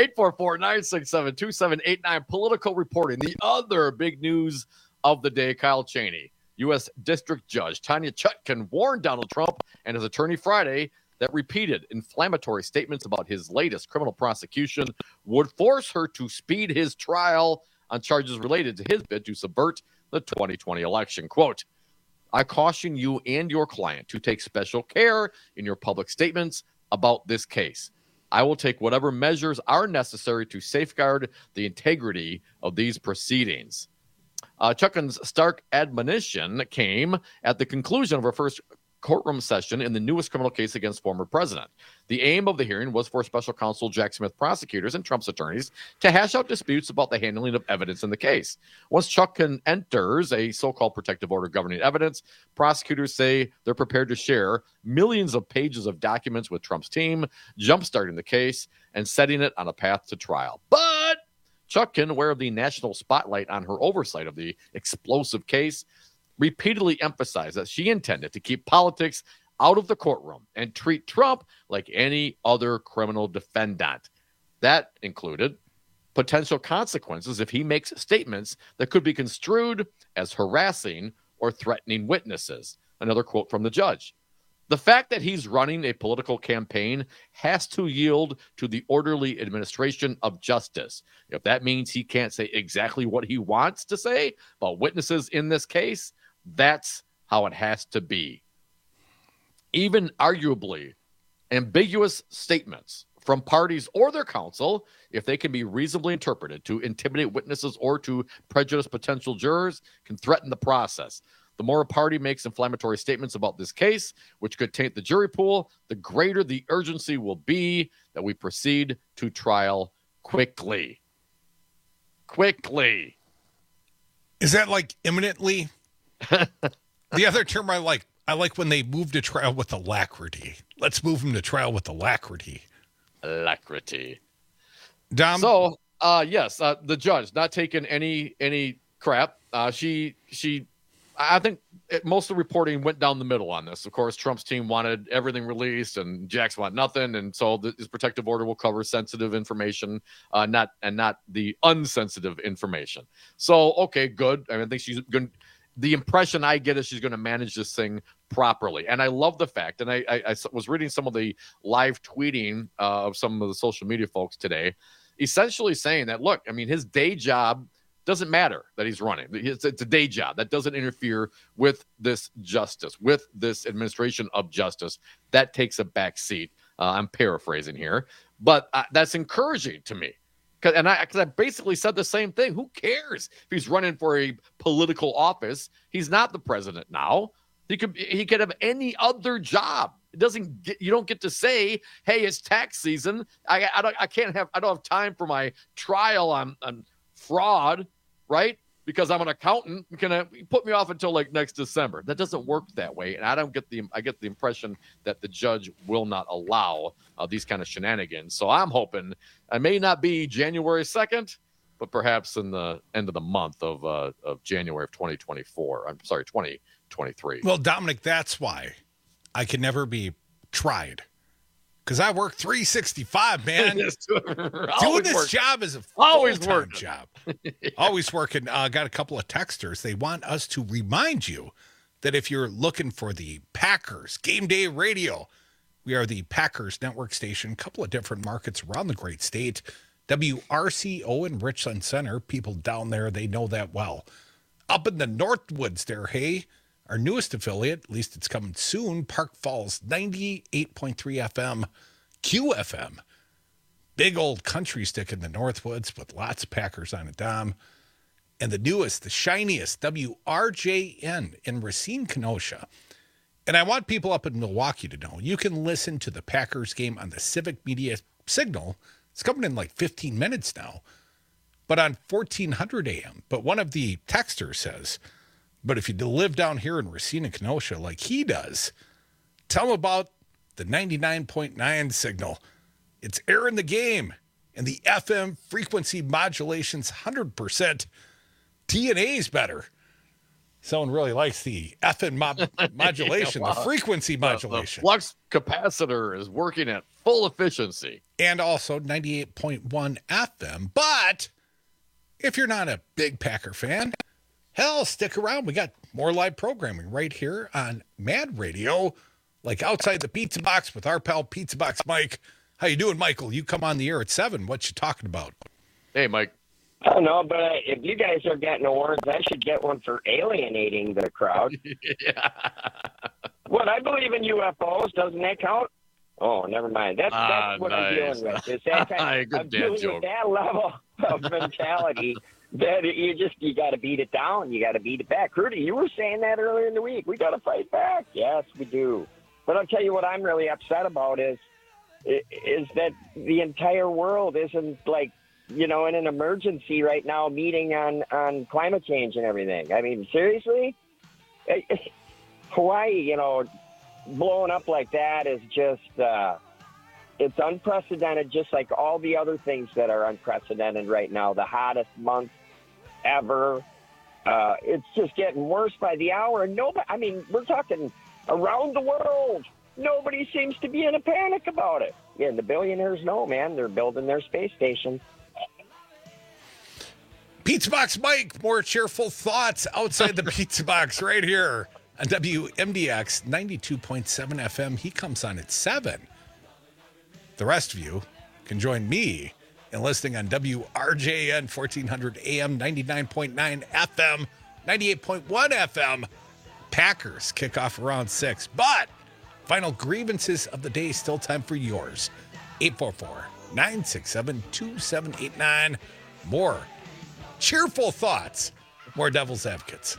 844-967-2789. Political reporting. The other big news of the day, Kyle Cheney, U.S. District Judge Tanya Chutkan warned Donald Trump and his attorney Friday that repeated inflammatory statements about his latest criminal prosecution would force her to speed his trial on charges related to his bid to subvert the 2020 election. Quote, I caution you and your client to take special care in your public statements about this case. I will take whatever measures are necessary to safeguard the integrity of these proceedings. Chutkan's stark admonition came at the conclusion of her first courtroom session in the newest criminal case against former president. The aim of the hearing was for special counsel Jack Smith prosecutors and Trump's attorneys to hash out disputes about the handling of evidence in the case. Once Chutkan enters a so-called protective order governing evidence, prosecutors say they're prepared to share millions of pages of documents with Trump's team, jumpstarting the case and setting it on a path to trial. But Chutkan, aware of the national spotlight on her oversight of the explosive case, repeatedly emphasized that she intended to keep politics out of the courtroom and treat Trump like any other criminal defendant. That included potential consequences if he makes statements that could be construed as harassing or threatening witnesses. Another quote from the judge. The fact that he's running a political campaign has to yield to the orderly administration of justice. If that means he can't say exactly what he wants to say about witnesses in this case, that's how it has to be. Even arguably ambiguous statements from parties or their counsel, if they can be reasonably interpreted to intimidate witnesses or to prejudice potential jurors, can threaten the process. The more a party makes inflammatory statements about this case, which could taint the jury pool, the greater the urgency will be that we proceed to trial quickly. Quickly. Is that like imminently? The other term I like when they move to trial with alacrity. Let's move them to trial with alacrity. Alacrity. Dom? So, yes, the judge not taking any crap. She I think most of the reporting went down the middle on this. Of course, Trump's team wanted everything released, and Jack's want nothing, and so his protective order will cover sensitive information, not the unsensitive information. So, okay, good. I think she's going. The impression I get is she's going to manage this thing properly, and I love the fact. And I was reading some of the live tweeting of some of the social media folks today, essentially saying that, look, I mean, his day job doesn't matter that he's running. It's a day job. That doesn't interfere with this justice, with this administration of justice. That takes a back seat. I'm paraphrasing here, but that's encouraging to me. Because I basically said the same thing. Who cares if he's running for a political office? He's not the president now. He could have any other job. You don't get to say, hey, it's tax season. I don't have time for my trial on fraud, right? Because I'm an accountant. You put me off until like next December. That doesn't work that way. And I get the impression that the judge will not allow these kind of shenanigans. So I'm hoping it may not be January 2nd, but perhaps in the end of the month of January of 2024. I'm sorry, 2023. Well, Dominic, that's why I can never be tried. Because I work 365, man. Doing this job is a full-time job. Always working. Got a couple of texters. They want us to remind you that if you're looking for the Packers Game Day Radio, we are the Packers Network station. A couple of different markets around the great state. WRCO in Richland Center. People down there, they know that well. Up in the Northwoods there, hey. Our newest affiliate, at least it's coming soon, Park Falls 98.3 FM, QFM. Big old country stick in the Northwoods with lots of Packers on it, Dom. And the newest, the shiniest, WRJN in Racine, Kenosha. And I want people up in Milwaukee to know, you can listen to the Packers game on the Civic Media Signal. It's coming in like 15 minutes now, but on 1400 AM. But one of the texters says, but if you live down here in Racine and Kenosha like he does, tell him about the 99.9 signal. It's airing the game, and the FM frequency modulation's 100%. TNA's better. Someone really likes the FM modulation, the frequency modulation. The flux capacitor is working at full efficiency. And also 98.1 FM. But if you're not a big Packer fan, hell, stick around. We got more live programming right here on Mad Radio, like Outside the Pizza Box with our pal Pizza Box Mike. How you doing, Michael? You come on the air at 7. What you talking about? Hey, Mike. I don't know, but if you guys are getting awards, I should get one for alienating the crowd. Yeah. What, I believe in UFOs. Doesn't that count? Oh, never mind. That's what I'm dealing with. Is that I'm dealing with that level of mentality. That you got to beat it down. You got to beat it back. Rudy, you were saying that earlier in the week. We got to fight back. Yes, we do. But I'll tell you what I'm really upset about is that the entire world isn't like, in an emergency right now meeting on climate change and everything. I mean, seriously? Hawaii, blowing up like that is just, it's unprecedented, just like all the other things that are unprecedented right now. The hottest month ever. It's just getting worse by the hour. And we're talking around the world. Nobody seems to be in a panic about it. Yeah, the billionaires know, man. They're building their space station. Pizza Box Mike, more cheerful thoughts outside the Pizza Box right here on WMDX 92.7 FM. He comes on at 7. The rest of you can join me in listening on WRJN 1400 AM, 99.9 FM, 98.1 FM. Packers kick off around 6. But final grievances of the day, still time for yours. 844-967-2789. More cheerful thoughts, more Devil's Advocates.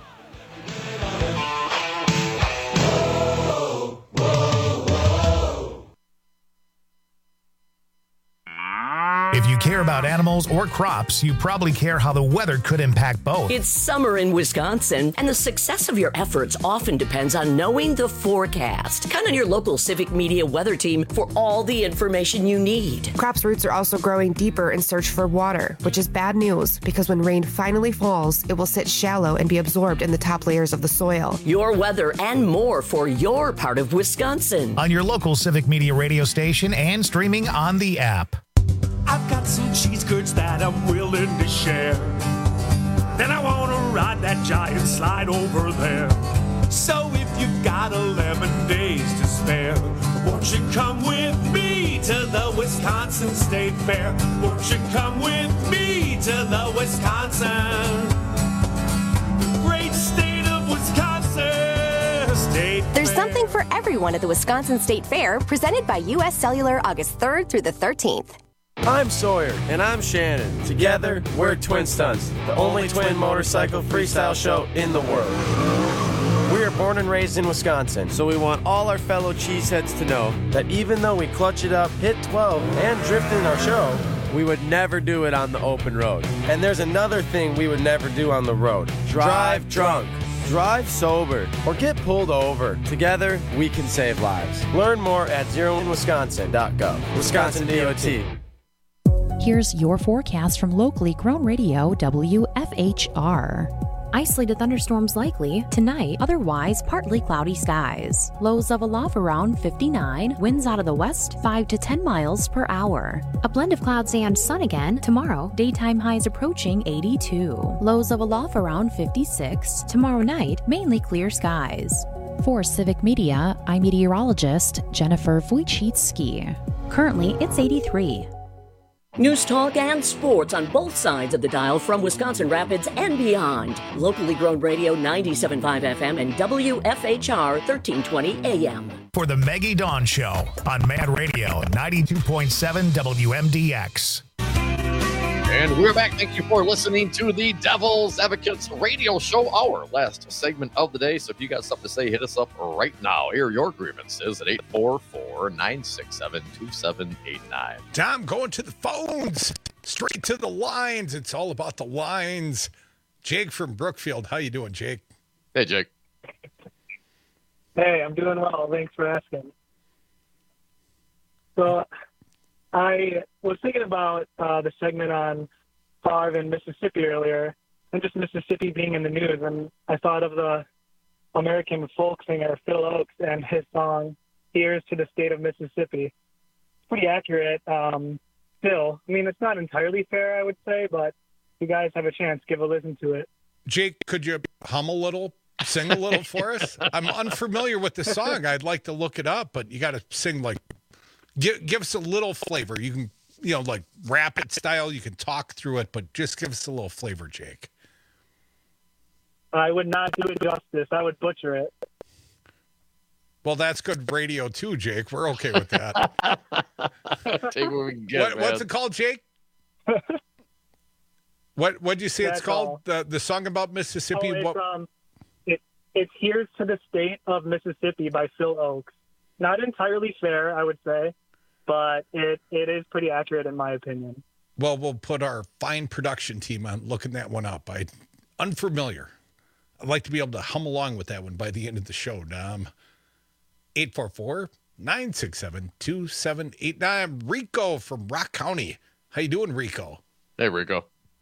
If you care about animals or crops, you probably care how the weather could impact both. It's summer in Wisconsin, and the success of your efforts often depends on knowing the forecast. Count on your local Civic Media weather team for all the information you need. Crops' roots are also growing deeper in search for water, which is bad news because when rain finally falls, it will sit shallow and be absorbed in the top layers of the soil. Your weather and more for your part of Wisconsin. On your local Civic Media radio station and streaming on the app. I've got some cheese curds that I'm willing to share. Then I want to ride that giant slide over there. So if you've got 11 days to spare, won't you come with me to the Wisconsin State Fair? Won't you come with me to the Wisconsin, the great state of Wisconsin State Fair? There's something for everyone at the Wisconsin State Fair, presented by U.S. Cellular August 3rd through the 13th. I'm Sawyer. And I'm Shannon. Together, we're Twin Stunts, the only twin motorcycle freestyle show in the world. We are born and raised in Wisconsin, so we want all our fellow cheeseheads to know that even though we clutch it up, hit 12, and drift in our show, we would never do it on the open road. And there's another thing we would never do on the road. Drive drunk. Drive sober or get pulled over. Together, we can save lives. Learn more at zeroinwisconsin.gov. Wisconsin DOT. Here's your forecast from locally grown radio WFHR. Isolated thunderstorms likely tonight, otherwise partly cloudy skies. Lows level off around 59, winds out of the west 5 to 10 miles per hour. A blend of clouds and sun again tomorrow, daytime highs approaching 82. Lows level off around 56. Tomorrow night, mainly clear skies. For Civic Media, I'm meteorologist Jennifer Wojcicki. Currently, it's 83. News talk and sports on both sides of the dial from Wisconsin Rapids and beyond. Locally grown radio 97.5 FM and WFHR 1320 AM. For the Maggie Dawn Show on Mad Radio 92.7 WMDX. And we're back. Thank you for listening to the Devil's Advocates Radio Show, our last segment of the day. So if you got something to say, hit us up right now. Hear your grievances at 844-967-2789. Tom, going to the phones, straight to the lines. It's all about the lines. Jake from Brookfield. How you doing, Jake? Hey, Jake. Hey, I'm doing well. Thanks for asking. So I was thinking about the segment on Favre in Mississippi earlier, and just Mississippi being in the news, and I thought of the American folk singer Phil Oakes and his song, Here's to the State of Mississippi. It's pretty accurate still. I mean, it's not entirely fair, I would say, but if you guys have a chance, give a listen to it. Jake, could you hum a little, sing a little for us? I'm unfamiliar with the song. I'd like to look it up, but you got to sing like, give us a little flavor. You can, like rap it style. You can talk through it, but just give us a little flavor, Jake. I would not do it justice. I would butcher it. Well, that's good radio too, Jake. We're okay with that. Take what we can get, what's it called, Jake? What'd you say it's called? The song about Mississippi? It's Here's to the State of Mississippi by Phil Oakes. Not entirely fair, I would say, but it is pretty accurate in my opinion. Well, we'll put our fine production team on looking that one up. I'm unfamiliar. I'd like to be able to hum along with that one by the end of the show, Dom. 844-967-2789. Rico from Rock County. How you doing, Rico? Hey, Rico.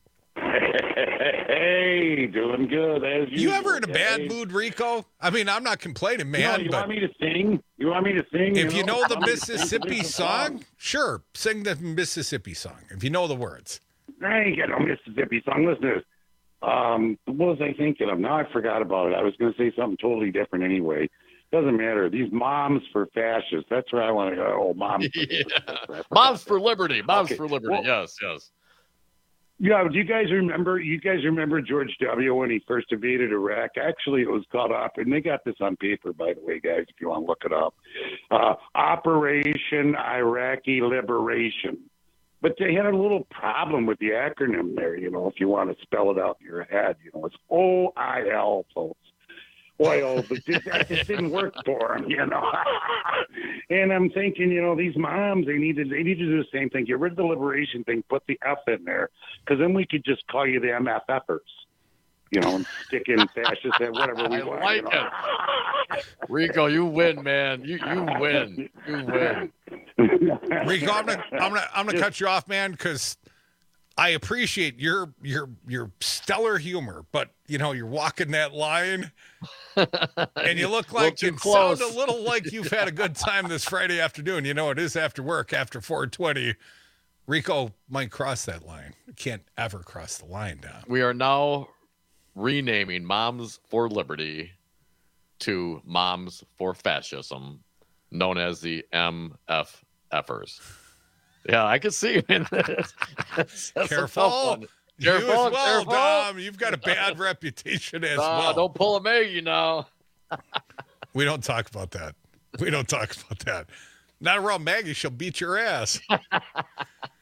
Hey, doing good as usual. You ever in a bad mood, Rico? I mean, I'm not complaining, man. You want me to sing? If you know the Mississippi song, sure, sing the Mississippi song. If you know the words. I ain't got no Mississippi song. Listen to this. What was I thinking of? Now I forgot about it. I was going to say something totally different anyway. Doesn't matter. These moms for fascists. That's where I want to go. Oh, moms. Yeah. Moms for liberty. Moms for liberty. Well, yes. Yeah, do you guys remember George W. when he first invaded Iraq? Actually, it was called and they got this on paper, by the way, guys, if you want to look it up. Operation Iraqi Liberation. But they had a little problem with the acronym there, if you want to spell it out in your head. It's OIL, folks. Oil, but that just didn't work for them, And I'm thinking, these moms, they need to do the same thing. Get rid of the liberation thing, put the F in there, because then we could just call you the MFFers, and stick in fascist at whatever we want. Like it. Rico, you win, man. You win. You win. Rico, I'm gonna cut you off, man, because I appreciate your stellar humor, but you're walking that line, and you look like you sound a little like you've had a good time this Friday afternoon. It is after work, after 4:20. Rico might cross that line. You can't ever cross the line down. We are now renaming Moms for Liberty to Moms for Fascism, known as the MFFers. Yeah, I can see. That's careful. You as well, Dom. You've got a bad reputation as well. Don't pull a Maggie now. We don't talk about that. Not around Maggie. She'll beat your ass.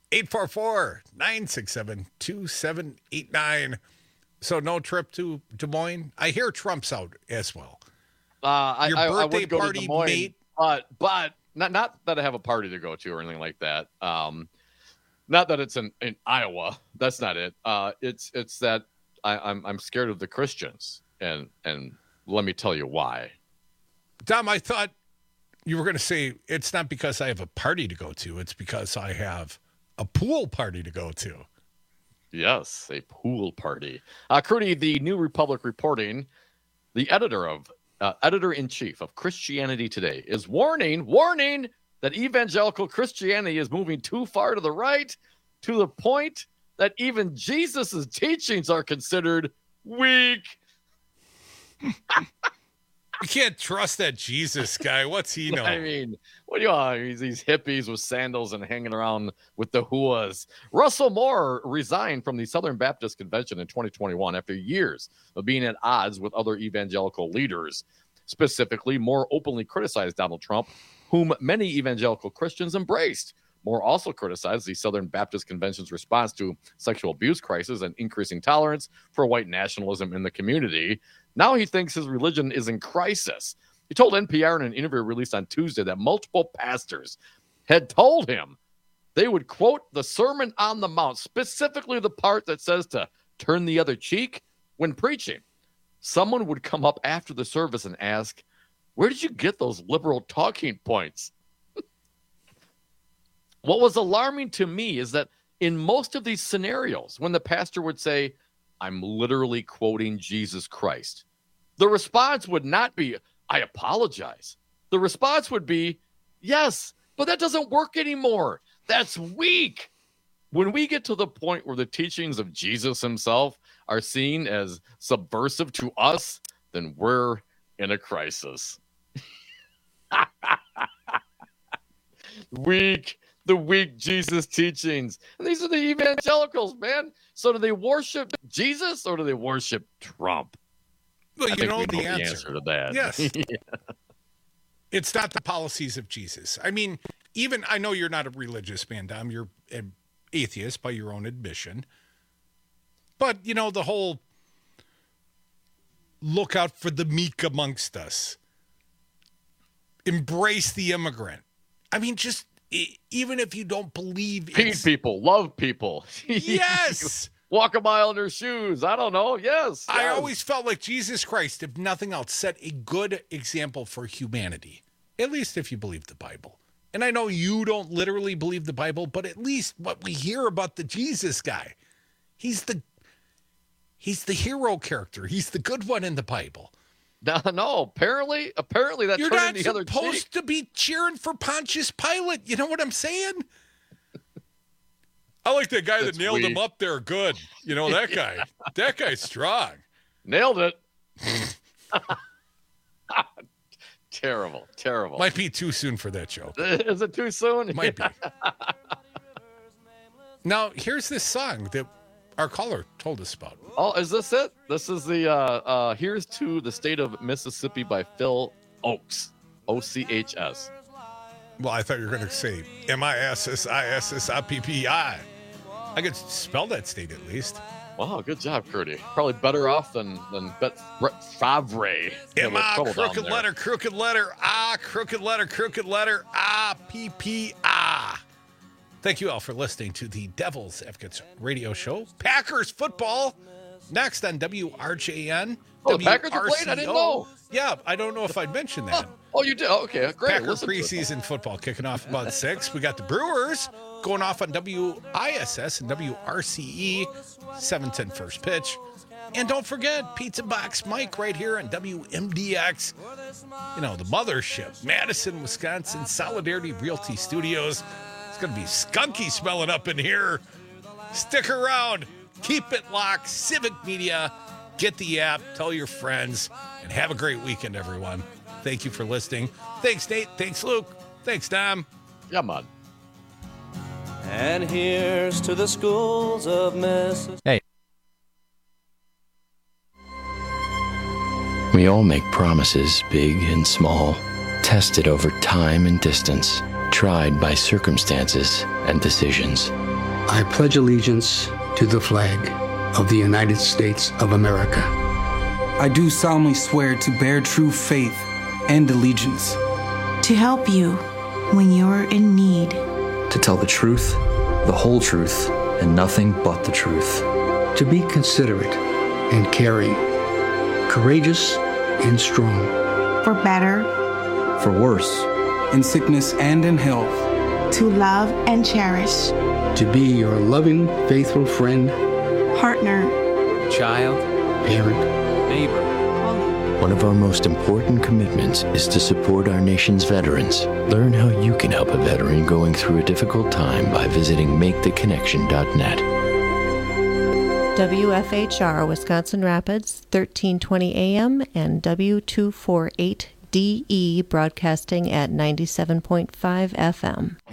844-967-2789. So no trip to Des Moines? I hear Trump's out as well. Your birthday I would go party, to Des Moines, mate? But not that I have a party to go to or anything like that. Not that it's in Iowa. That's not it. It's that I'm scared of the Christians, and let me tell you why. Dom, I thought you were going to say it's not because I have a party to go to. It's because I have a pool party to go to. Yes, a pool party. Crudy, the New Republic reporting, the editor-in-chief of Christianity Today is warning that evangelical Christianity is moving too far to the right, to the point that even Jesus' teachings are considered weak. You can't trust that Jesus guy. What's he know? I mean, what do you want? These hippies with sandals and hanging around with the hooahs. Russell Moore resigned from the Southern Baptist Convention in 2021 after years of being at odds with other evangelical leaders. Specifically, Moore openly criticized Donald Trump, whom many evangelical Christians embraced. Moore also criticized the Southern Baptist Convention's response to sexual abuse crisis and increasing tolerance for white nationalism in the community. Now he thinks his religion is in crisis. He told NPR in an interview released on Tuesday that multiple pastors had told him they would quote the Sermon on the Mount, specifically the part that says to turn the other cheek when preaching. Someone would come up after the service and ask, "Where did you get those liberal talking points?" What was alarming to me is that in most of these scenarios, when the pastor would say, "I'm literally quoting Jesus Christ," the response would not be, "I apologize." The response would be, "Yes, but that doesn't work anymore. That's weak." When we get to the point where the teachings of Jesus himself are seen as subversive to us, then we're in a crisis. The weak Jesus teachings. And these are the evangelicals, man. So do they worship Jesus or do they worship Trump? Well, you know the answer to that. Yes. Yeah. It's not the policies of Jesus. I mean, even I know you're not a religious man, Dom. You're an atheist by your own admission. But, you know, the whole look out for the meek amongst us. Embrace the immigrant. I mean, just even if you don't believe feed people, love people. Yes. Walk a mile in their shoes. I don't know. Yes. I always felt like Jesus Christ, if nothing else, set a good example for humanity. At least if you believe the Bible. And I know you don't literally believe the Bible, but at least what we hear about the Jesus guy, he's the hero character. He's the good one in the Bible. No, apparently that you're turned not the other supposed cheek. to be cheering for Pontius Pilate. You know what I'm saying? I like that guy that nailed him up there. Good. You know, that guy. Yeah. That guy's strong. Nailed it. Terrible. Might be too soon for that joke. Is it too soon? It might be. Now, here's this song that our caller told us about. Oh, is this it? This is the Here's to the State of Mississippi by Phil Ochs. Ochs. Well, I thought you were going to say Mississippi. I could spell that state at least. Wow, good job, Curdy. Probably better off than Brett Favre. Crooked letter, I-P-P-I. Thank you all for listening to the Devil's Advocates radio show. Packers football next on WRJN. Oh, the Packers are playing? I didn't know. Yeah, I don't know if I'd mentioned that. Oh, you did? Oh, okay, great. Packer preseason football kicking off about 6. We got the Brewers going off on WISS and WRCE, 7:10 first pitch. And don't forget, Pizza Box Mike right here on WMDX. You know, the mothership, Madison, Wisconsin, Solidarity Realty Studios. It's going to be skunky smelling up in here. Stick around. Keep it locked. Civic Media. Get the app. Tell your friends. And have a great weekend, everyone. Thank you for listening. Thanks, Nate. Thanks, Luke. Thanks, Dom. Yeah, man. And here's to the schools of Mississippi. Hey. We all make promises, big and small, tested over time and distance, tried by circumstances and decisions. I pledge allegiance to the flag of the United States of America. I do solemnly swear to bear true faith and allegiance. To help you when you're in need. To tell the truth, the whole truth, and nothing but the truth. To be considerate and caring, courageous and strong. For better. For worse. In sickness and in health. To love and cherish. To be your loving, faithful friend. Partner. Child. Parent. Neighbor. One of our most important commitments is to support our nation's veterans. Learn how you can help a veteran going through a difficult time by visiting maketheconnection.net. WFHR Wisconsin Rapids, 1320 AM and W248DE broadcasting at 97.5 FM.